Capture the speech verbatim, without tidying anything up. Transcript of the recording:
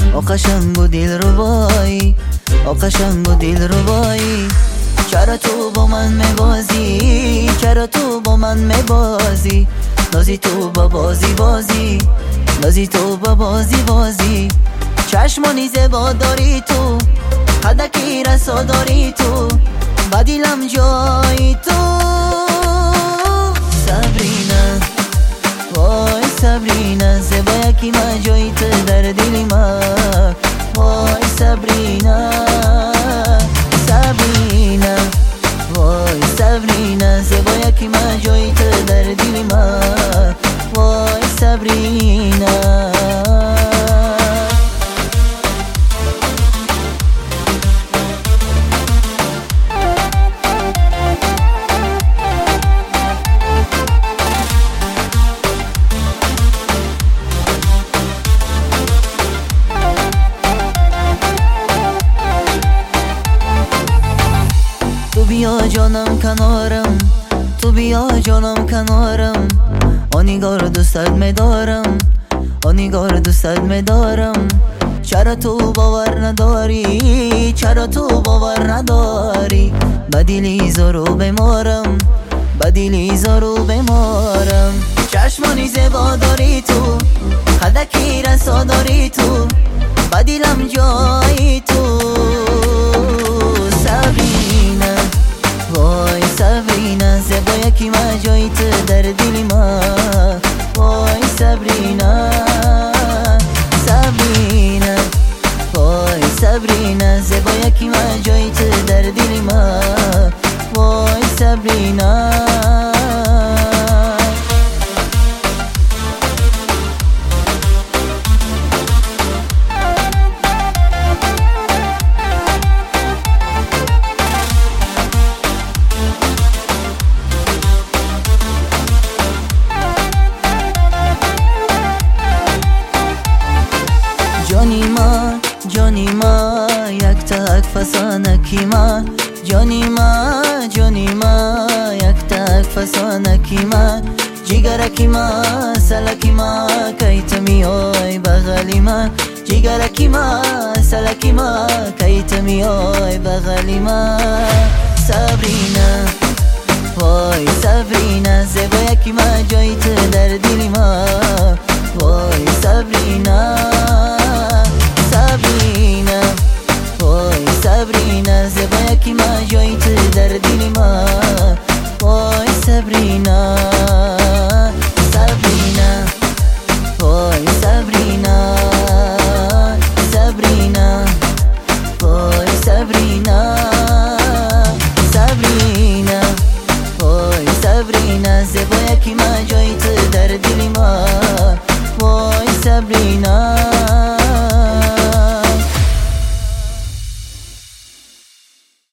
آ قشنگ و دلربایی، آ قشنگ و دلربایی. چرا تو با من میبازی، چرا تو با من میبازی؟ نازی تو با بازی بازی، نازی تو با بازی بازی. چشمانی زیبا داری تو، قدکی رسا داری تو، بدیلم جای تو. صبرینا وای صبرینا، زیبا یکی ما جای تو در دل ما. وای صبرینا صبرینا وای صبرینا، زیبا یکی ما جای تو در دل ما. وای صبرینا. تو بیا جانم کنارم، تو بیا جانم کنارم. آنیگار دوستت میدارم، آنیگار دوستت میدارم. چرا تو باور نداری، چرا تو باور نداری؟ بدیلی زارو بمارم، بدیلی زارو بمارم. چشمانی زیبا داری تو، قدکی رسا داری تو، بدیلم جای تو. صبرینا وای صبرینا، زیبا یکی ما جای تو در دل ما. وای صبرینا صبرینا وای صبرینا، زیبا یکی ما جای تو در دل ما. وای صبرینا. جانی ما جانی ما یک تک فسانکی ما. جانی ما جانی ما یک تک فسانکی ما. جگرکی ما سلکی ما کی تو میای بغلی ما. جگرکی ما سلکی ما کی تو میای بغلی ما. صبرینا وای صبرینا، زیبا یکی ما جای تو در دل ما. وای صبرینا.